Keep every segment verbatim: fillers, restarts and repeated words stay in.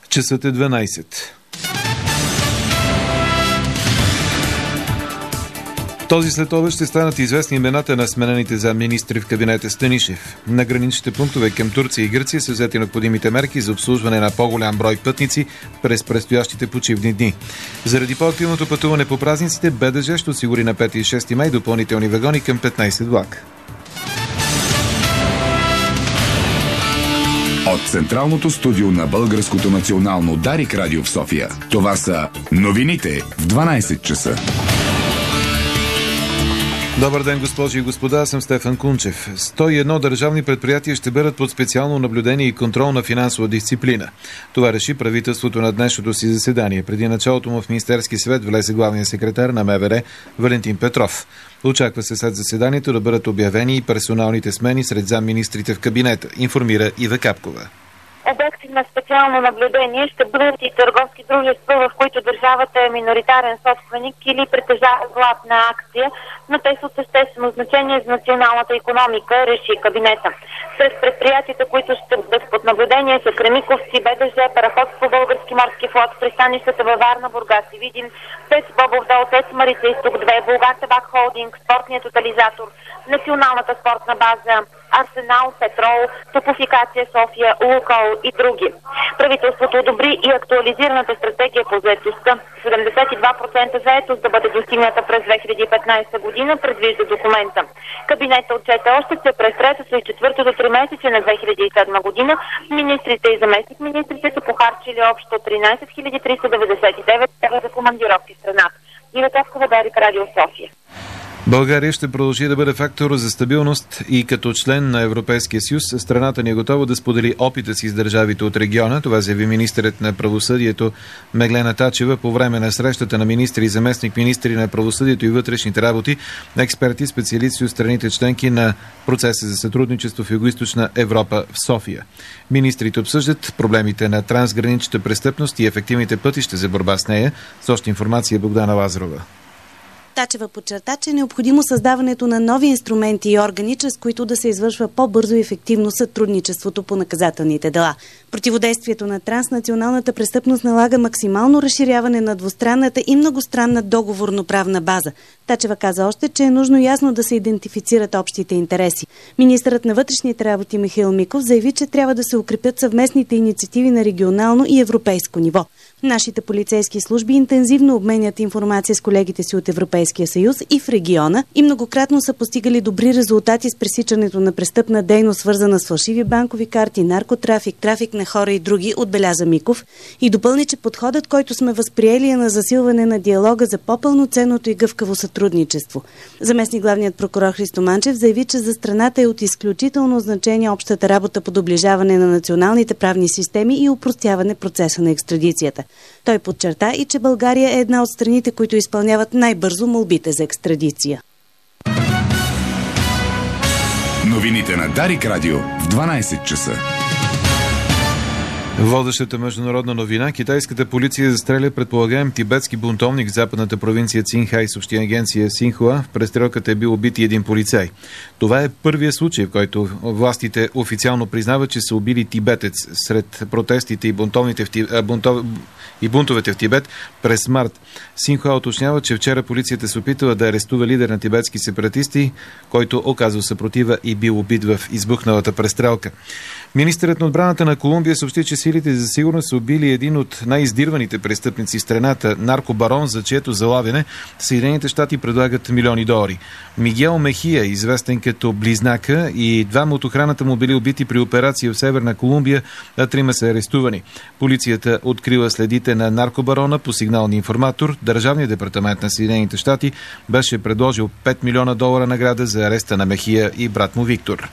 Часът е дванайсет. Този следобед ще станат известни имената на сменените заместник-министри в кабинета Станишев. На граничните пунктове към Турция и Гърция са взети необходимите мерки за обслужване на по-голям брой пътници през предстоящите почивни дни. Заради по-активното пътуване по празниците, БДЖ ще осигури на пети и шести май допълнителни вагони към петнайсет влака. От централното студио на Българското национално Дарик радио в София. Това са новините в дванайсет часа. Добър ден, госпожи и господа, аз съм Стефан Кунчев. сто и едно държавни предприятия ще бъдат под специално наблюдение и контрол на финансова дисциплина. Това реши правителството на днешното си заседание. Преди началото му в Министерски съвет влезе главният секретар на МВР Валентин Петров. Очаква се след заседанието да бъдат обявени и персоналните смени сред замминистрите в кабинета, информира Ива Капкова. Обекти на специално наблюдение ще бъдат и търговски дружества, в които държавата е миноритарен собственик или притежава златна акция, но те са от съществено значение за националната икономика, реши кабинета. Сред предприятията, които ще бъдат под наблюдение са Кремиковци, БДЖ, Параходство Български морски флот, пристанищата във Варна, Бургас и Видин, ТЕЦ Бобов дол, ТЕЦ Марица изток две, Булгартабак холдинг, Спортният тотализатор, Националната спортна база, Арсенал, Петрол, Топофикация София, Лукол и други. Правителството одобри и актуализираната стратегия по заетостта. седемдесет и два процента заетост да бъде достигната през две хиляди и петнайсета година, предвижда документа. Кабинета отчете още, че през третото и четвъртото тримесечие на две хиляди и седма година министрите и заместник-министрите са похарчили общо тринайсет хиляди триста деветдесет и девет евро за командировки в страната. Ива Капкова, Дарик радио София. България ще продължи да бъде фактор за стабилност и като член на Европейския съюз страната ни е готова да сподели опита си с държавите от региона. Това заяви министърът на правосъдието Меглена Тачева по време на срещата на министри и заместник-министри на правосъдието и вътрешните работи, експерти, специалисти от страните членки на процеса за сътрудничество в Югоизточна Европа в София. Министрите обсъждат проблемите на трансграничната престъпност и ефективните пътища за борба с нея. С още информация Богдана Лазарова. Тачева подчерта, че е необходимо създаването на нови инструменти и органи, чрез които да се извършва по-бързо и ефективно сътрудничеството по наказателните дела. Противодействието на транснационалната престъпност налага максимално разширяване на двустранната и многостранна договорно-правна база. Тачева каза още, че е нужно ясно да се идентифицират общите интереси. Министърът на вътрешните работи Михаил Миков заяви, че трябва да се укрепят съвместните инициативи на регионално и европейско ниво. Нашите полицейски служби интензивно обменят информация с колегите си от Европейския съюз и в региона и многократно са постигали добри резултати с пресичането на престъпна дейност, свързана с фалшиви банкови карти, наркотрафик, трафик на хора и други, отбеляза Миков и допълни, че подходът, който сме възприели, е на засилване на диалога за по-пълноценното и гъвкаво сътрудничество. Заместник главният прокурор Христо Манчев заяви, че за страната е от изключително значение общата работа по доближаване на националните правни системи и опростяване процеса на екстрадицията. Той подчерта и, че България е една от страните, които изпълняват най-бързо молбите за екстрадиция. Новините на Дарик радио в дванайсет часа. Водещата международна новина: китайската полиция застреля предполагаем тибетски бунтовник в западната провинция Цинхай, съобщи агенция Синхуа. В престрелката е бил убит и един полицай. Това е първият случай, в който властите официално признават, че са убили тибетец сред протестите и, бунтовните в Тибет, бунтов... и бунтовете в Тибет през март. Синхуа уточнява, че вчера полицията се опитала да арестува лидер на тибетски сепаратисти, който оказал съпротива и бил убит в избухналата престрелка. Министърът на отбраната на Колумбия съобщи, че силите за сигурност са убили един от най-издирваните престъпници в страната, наркобарон, за чието залавяне Съединените щати предлагат милиони долари. Мигел Мехия, известен като Близнака, и двама от охраната му били убити при операция в Северна Колумбия, а трима са арестувани. Полицията открила следите на наркобарона по сигналния информатор. Държавният департамент на Съединените щати беше предложил пет милиона долара награда за ареста на Мехия и брат му Виктор.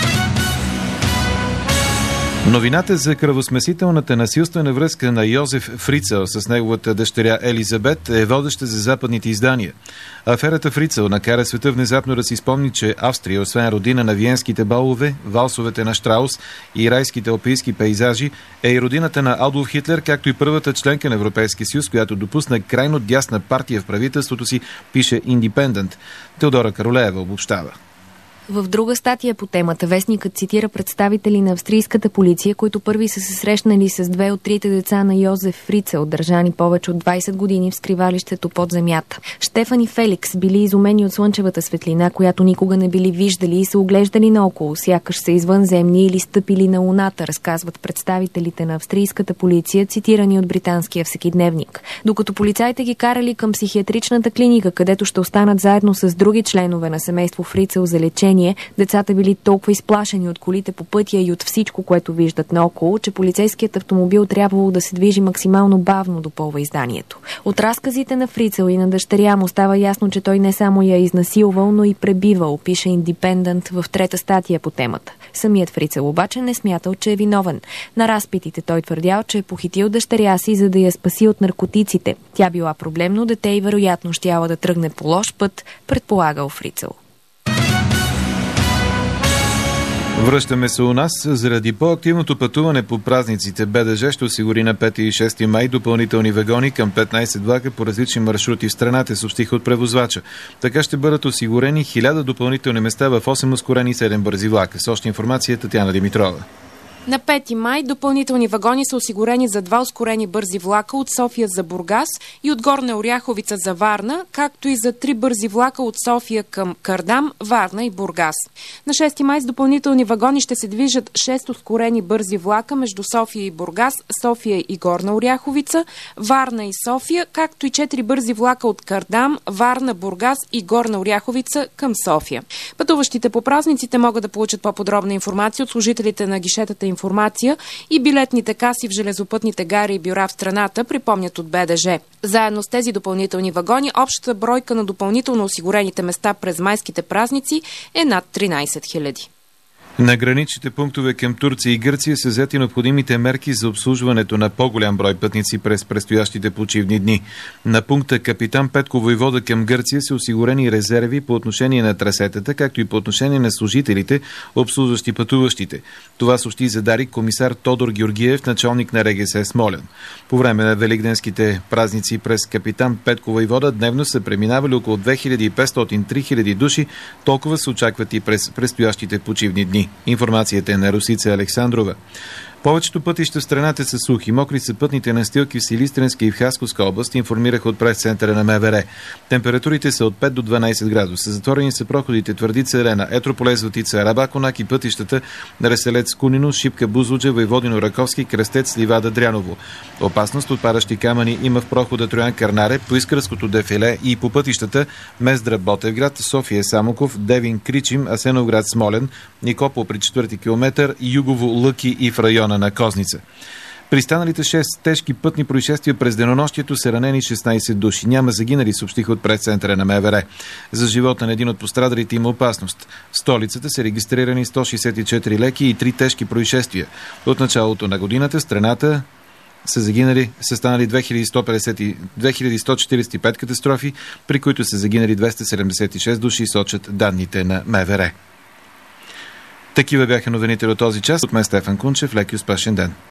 Новината за кръвосмесителната насилствена връзка на Йозеф Фрицел с неговата дъщеря Елизабет е водеща за западните издания. Аферата Фрицел накара света внезапно да си спомни, че Австрия, освен родина на виенските балове, валсовете на Штраус и райските алпийски пейзажи, е и родината на Адолф Хитлер, както и първата членка на Европейския съюз, която допусна крайно дясна партия в правителството си, пише Индипендент. Теодора Каролеева обобщава. В друга статия по темата вестникът цитира представители на австрийската полиция, които първи са се срещнали с две от трите деца на Йозеф Фрицел, държани повече от двайсет години в скривалището под земята. Штефан и Феликс били изумени от слънчевата светлина, която никога не били виждали и се оглеждали наоколо, сякаш са извънземни или стъпили на луната, разказват представителите на австрийската полиция, цитирани от британския всекидневник. Докато полицаите ги карали към психиатричната клиника, където ще останат заедно с други членове на семейство Фрицел за лечение, децата били толкова изплашени от колите по пътя и от всичко, което виждат наоколо, че полицейският автомобил трябвало да се движи максимално бавно, допълва изданието. От разказите на Фрицел и на дъщеря му става ясно, че той не само я изнасилвал, но и пребивал, пише Индипендент в трета статия по темата. Самият Фрицел обаче не смятал, че е виновен. На разпитите той твърдял, че е похитил дъщеря си, за да я спаси от наркотиците. Тя била проблемно дете и вероятно щяла да тръгне по лош път, предполагал Фрицел. Връщаме се у нас. Заради по-активното пътуване по празниците, БДЖ ще осигури на пети и шести май допълнителни вагони към петнайсет влака по различни маршрути в страната, съобщиха от превозвача. Така ще бъдат осигурени хиляда допълнителни места в осем ускорени и седем бързи влака. С още информация Татяна Димитрова. На пети май допълнителни вагони са осигурени за два ускорени бързи влака от София за Бургас и от Горна Оряховица за Варна, както и за три бързи влака от София към Кардам, Варна и Бургас. На шести май с допълнителни вагони ще се движат шест ускорени бързи влака между София и Бургас, София и Горна Оряховица, Варна и София, както и четири бързи влака от Кардам, Варна, Бургас и Горна Оряховица към София. Пътуващите по празниците могат да получат по-подробна информация от служителите на гишетата информация и билетните каси в железопътните гари и бюра в страната, припомнят от БДЖ. Заедно с тези допълнителни вагони, общата бройка на допълнително осигурените места през майските празници е над тринайсет хиляди. На граничните пунктове към Турция и Гърция са взети необходимите мерки за обслужването на по-голям брой пътници през предстоящите почивни дни. На пункта Капитан Петко Войвода към Гърция са осигурени резерви по отношение на трасетата, както и по отношение на служителите, обслужващи пътуващите. Това съобщи за Дарик комисар Тодор Георгиев, началник на РГС Смолян. По време на великденските празници през Капитан Петко Войвода дневно са преминавали около две хиляди и петстотин до три хиляди души, толкова се очакват и през предстоящите почивни дни. Информацията е на Русица Александрова. Повечето пътища в страната са сухи. Мокри са пътните настилки в Силистренска и в Хасковска област, информираха от прес-центъра на МВР. Температурите са от пет до дванайсет градуса. Затворени са проходите Твърдица Елена, Етрополе Златица, Рабаконак и пътищата на Реселец Кунино, Шипка Бузлуджа, Войводино Раковски, Кръстец, Ливада Дряново. Опасност от падащи камъни има в прохода Троян Карнаре, по Искърското дефиле и по пътищата Мездра Ботевград, София Самоков, Девин Кричим, Асеновград Смолен, Никопол при четвърти километър, Югово Лъки и в района на Козница. При станалите шест тежки пътни происшествия през денонощието са ранени шестнайсет души. Няма загинали, съобщиха от прес-центъра на МВР. За живота на един от пострадалите има опасност. В столицата са регистрирани сто шейсет и четири леки и три тежки происшествия. От началото на годината страната са загинали, са станали две хиляди сто четирийсет и пет катастрофи, при които са загинали двеста седемдесет и шест души, сочат данните на МВР. Такива бяха новините от този час. От мен Стефан Кунчев. Лек и успешен ден.